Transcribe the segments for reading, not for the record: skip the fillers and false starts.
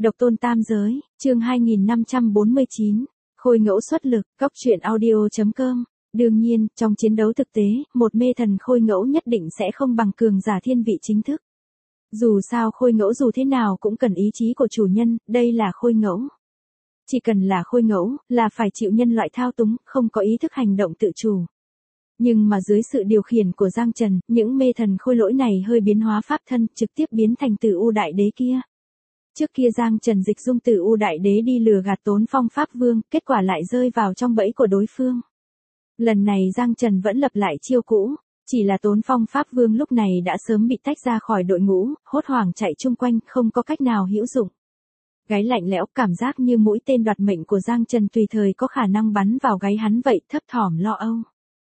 Độc tôn tam giới, chương 2549, khôi ngẫu xuất lực, góc truyện audio.com. Đương nhiên, trong chiến đấu thực tế, một mê thần khôi ngẫu nhất định sẽ không bằng cường giả thiên vị chính thức. Dù sao khôi ngẫu dù thế nào cũng cần ý chí của chủ nhân, đây là khôi ngẫu. Chỉ cần là khôi ngẫu, là phải chịu nhân loại thao túng, không có ý thức hành động tự chủ. Nhưng mà dưới sự điều khiển của Giang Trần, những mê thần khôi lỗi này hơi biến hóa pháp thân, trực tiếp biến thành Tử U Đại Đế kia. Trước kia Giang Trần dịch dung Tử U Đại Đế đi lừa gạt Tốn Phong Pháp Vương, kết quả lại rơi vào trong bẫy của đối phương. Lần này Giang Trần vẫn lập lại chiêu cũ, chỉ là Tốn Phong Pháp Vương lúc này đã sớm bị tách ra khỏi đội ngũ, hốt hoảng chạy chung quanh, không có cách nào hữu dụng. Gáy lạnh lẽo, cảm giác như mũi tên đoạt mệnh của Giang Trần tùy thời có khả năng bắn vào gáy hắn vậy, thấp thỏm lo âu.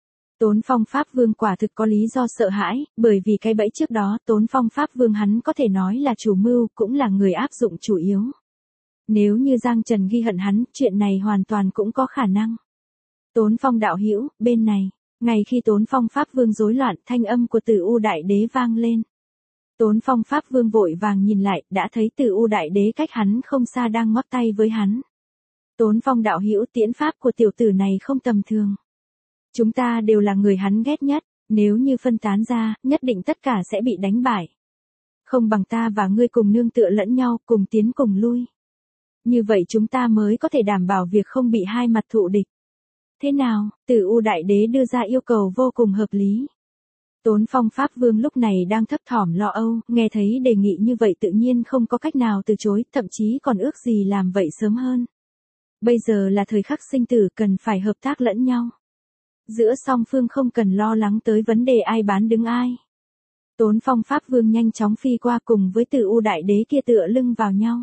Tốn Phong Pháp Vương quả thực có lý do sợ hãi, bởi vì cái bẫy trước đó Tốn Phong Pháp Vương hắn có thể nói là chủ mưu, cũng là người áp dụng chủ yếu. Nếu như Giang Trần ghi hận hắn, chuyện này hoàn toàn cũng có khả năng. Tốn Phong đạo hữu, bên này, ngay khi Tốn Phong Pháp Vương rối loạn, thanh âm của Tử U Đại Đế vang lên. Tốn Phong Pháp Vương vội vàng nhìn lại, đã thấy Tử U Đại Đế cách hắn không xa đang ngoắc tay với hắn. Tốn Phong đạo hữu, tiễn pháp của tiểu tử này không tầm thường. Chúng ta đều là người hắn ghét nhất, nếu như phân tán ra, nhất định tất cả sẽ bị đánh bại. Không bằng ta và ngươi cùng nương tựa lẫn nhau, cùng tiến cùng lui. Như vậy chúng ta mới có thể đảm bảo việc không bị hai mặt thụ địch. Thế nào? Tử U Đại Đế đưa ra yêu cầu vô cùng hợp lý. Tốn Phong Pháp Vương lúc này đang thấp thỏm lo âu, nghe thấy đề nghị như vậy tự nhiên không có cách nào từ chối, thậm chí còn ước gì làm vậy sớm hơn. Bây giờ là thời khắc sinh tử, cần phải hợp tác lẫn nhau. Giữa song phương không cần lo lắng tới vấn đề ai bán đứng ai. Tốn Phong Pháp Vương nhanh chóng phi qua cùng với Tử U Đại Đế kia tựa lưng vào nhau.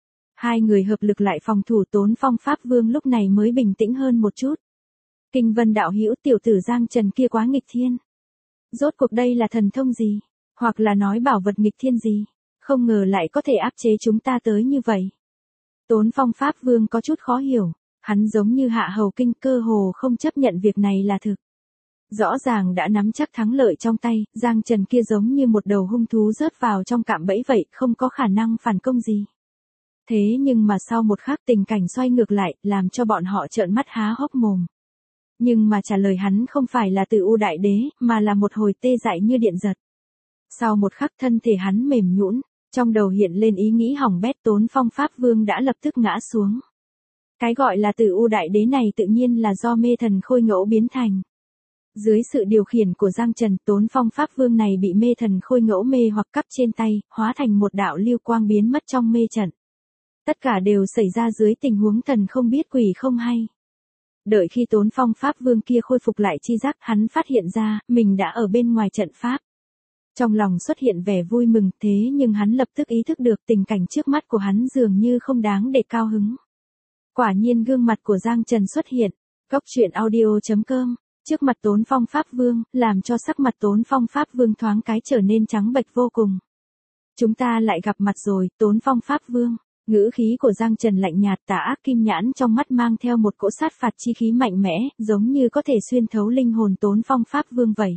Hai người hợp lực lại phòng thủ. Tốn Phong Pháp Vương lúc này mới bình tĩnh hơn một chút. Kinh Vân đạo hữu, tiểu tử Giang Trần kia quá nghịch thiên. Rốt cuộc đây là thần thông gì? Hoặc là nói bảo vật nghịch thiên gì? Không ngờ lại có thể áp chế chúng ta tới như vậy. Tốn Phong Pháp Vương có chút khó hiểu. Hắn giống như hạ hầu kinh, cơ hồ không chấp nhận việc này là thực. Rõ ràng đã nắm chắc thắng lợi trong tay, Giang Trần kia giống như một đầu hung thú rớt vào trong cạm bẫy vậy, không có khả năng phản công gì. Thế nhưng mà sau một khắc tình cảnh xoay ngược lại, làm cho bọn họ trợn mắt há hốc mồm. Nhưng mà trả lời hắn không phải là Tử U Đại Đế, mà là một hồi tê dại như điện giật. Sau một khắc thân thể hắn mềm nhũn, trong đầu hiện lên ý nghĩ hỏng bét. Tốn Phong Pháp Vương đã lập tức ngã xuống. Cái gọi là Tử U Đại Đế này tự nhiên là do mê thần khôi ngẫu biến thành. Dưới sự điều khiển của Giang Trần, Tốn Phong Pháp Vương này bị mê thần khôi ngẫu mê hoặc cắp trên tay, hóa thành một đạo lưu quang biến mất trong mê trận. Tất cả đều xảy ra dưới tình huống thần không biết quỷ không hay. Đợi khi Tốn Phong Pháp Vương kia khôi phục lại chi giác, hắn phát hiện ra, mình đã ở bên ngoài trận pháp. Trong lòng xuất hiện vẻ vui mừng, thế nhưng hắn lập tức ý thức được tình cảnh trước mắt của hắn dường như không đáng để cao hứng. Quả nhiên gương mặt của Giang Trần xuất hiện, góc truyện audio.com, trước mặt Tốn Phong Pháp Vương, làm cho sắc mặt Tốn Phong Pháp Vương thoáng cái trở nên trắng bệch vô cùng. Chúng ta lại gặp mặt rồi, Tốn Phong Pháp Vương. Ngữ khí của Giang Trần lạnh nhạt, tà ác kim nhãn trong mắt mang theo một cỗ sát phạt chi khí mạnh mẽ, giống như có thể xuyên thấu linh hồn Tốn Phong Pháp Vương vậy.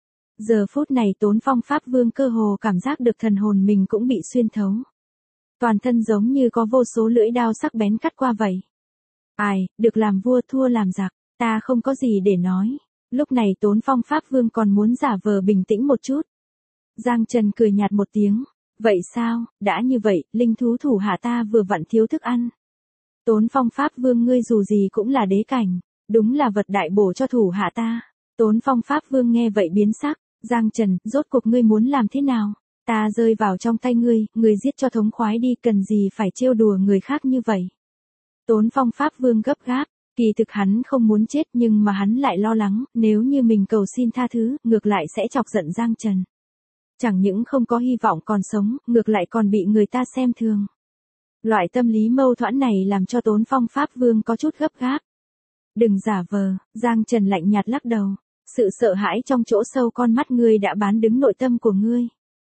Giờ phút này Tốn Phong Pháp Vương cơ hồ cảm giác được thần hồn mình cũng bị xuyên thấu. Toàn thân giống như có vô số lưỡi đao sắc bén cắt qua vậy. Ai, được làm vua thua làm giặc, ta không có gì để nói. Lúc này Tốn Phong Pháp Vương còn muốn giả vờ bình tĩnh một chút. Giang Trần cười nhạt một tiếng. Vậy sao, đã như vậy, linh thú thủ hạ ta vừa vặn thiếu thức ăn. Tốn Phong Pháp Vương ngươi dù gì cũng là đế cảnh, đúng là vật đại bổ cho thủ hạ ta. Tốn Phong Pháp Vương nghe vậy biến sắc, Giang Trần, rốt cuộc ngươi muốn làm thế nào? Ta rơi vào trong tay ngươi giết cho thống khoái đi, cần gì phải trêu đùa người khác như vậy. Tốn Phong Pháp Vương gấp gáp, kỳ thực hắn không muốn chết nhưng mà hắn lại lo lắng, nếu như mình cầu xin tha thứ, ngược lại sẽ chọc giận Giang Trần. Chẳng những không có hy vọng còn sống, ngược lại còn bị người ta xem thường. Loại tâm lý mâu thuẫn này làm cho Tốn Phong Pháp Vương có chút gấp gáp. Đừng giả vờ, Giang Trần lạnh nhạt lắc đầu. Sự sợ hãi trong chỗ sâu con mắt ngươi đã bán đứng nội tâm của ngươi.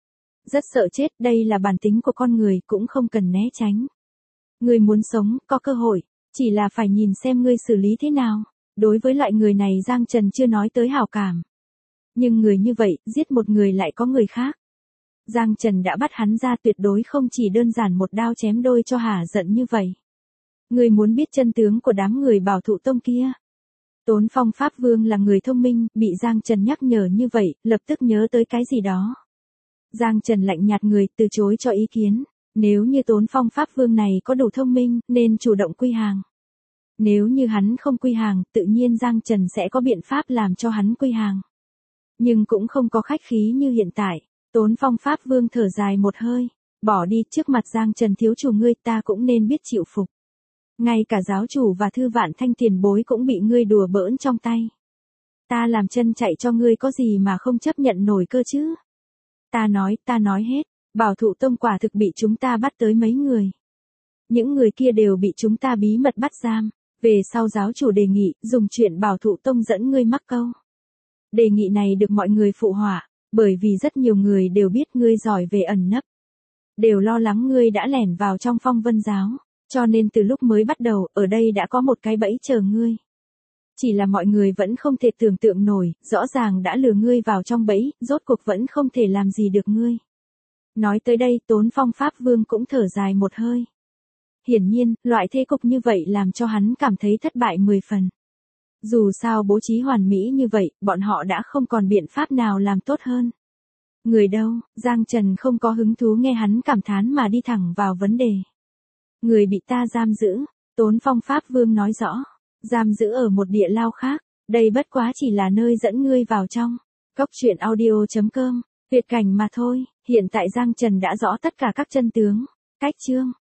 Rất sợ chết, đây là bản tính của con người, cũng không cần né tránh. Ngươi muốn sống, có cơ hội, chỉ là phải nhìn xem ngươi xử lý thế nào. Đối với loại người này Giang Trần chưa nói tới hảo cảm. Nhưng người như vậy, giết một người lại có người khác. Giang Trần đã bắt hắn ra, tuyệt đối không chỉ đơn giản một đao chém đôi cho hả giận như vậy. Ngươi muốn biết chân tướng của đám người Bảo Thụ Tông kia. Tốn Phong Pháp Vương là người thông minh, bị Giang Trần nhắc nhở như vậy, lập tức nhớ tới cái gì đó. Giang Trần lạnh nhạt người, từ chối cho ý kiến. Nếu như Tốn Phong Pháp Vương này có đủ thông minh, nên chủ động quy hàng. Nếu như hắn không quy hàng, tự nhiên Giang Trần sẽ có biện pháp làm cho hắn quy hàng. Nhưng cũng không có khách khí như hiện tại. Tốn Phong Pháp Vương thở dài một hơi. Bỏ đi, trước mặt Giang Trần thiếu chủ ngươi, ta cũng nên biết chịu phục. Ngay cả giáo chủ và Thư Vạn Thanh tiền bối cũng bị ngươi đùa bỡn trong tay. Ta làm chân chạy cho ngươi có gì mà không chấp nhận nổi cơ chứ? Ta nói hết, Bảo Thụ Tông quả thực bị chúng ta bắt tới mấy người. Những người kia đều bị chúng ta bí mật bắt giam. Về sau giáo chủ đề nghị, dùng chuyện Bảo Thụ Tông dẫn ngươi mắc câu. Đề nghị này được mọi người phụ họa, bởi vì rất nhiều người đều biết ngươi giỏi về ẩn nấp. Đều lo lắng ngươi đã lẻn vào trong Phong Vân giáo, cho nên từ lúc mới bắt đầu, ở đây đã có một cái bẫy chờ ngươi. Chỉ là mọi người vẫn không thể tưởng tượng nổi, rõ ràng đã lừa ngươi vào trong bẫy, rốt cuộc vẫn không thể làm gì được ngươi. Nói tới đây, Tốn Phong Pháp Vương cũng thở dài một hơi. Hiển nhiên, loại thế cục như vậy làm cho hắn cảm thấy thất bại 10 phần. Dù sao bố trí hoàn mỹ như vậy, bọn họ đã không còn biện pháp nào làm tốt hơn. Người đâu, Giang Trần không có hứng thú nghe hắn cảm thán mà đi thẳng vào vấn đề. Người bị ta giam giữ, Tốn Phong Pháp Vương nói rõ. Giam giữ ở một địa lao khác, đây bất quá chỉ là nơi dẫn ngươi vào trong. Cốc truyện audio.com, tuyệt cảnh mà thôi, hiện tại Giang Trần đã rõ tất cả các chân tướng. Cách chương.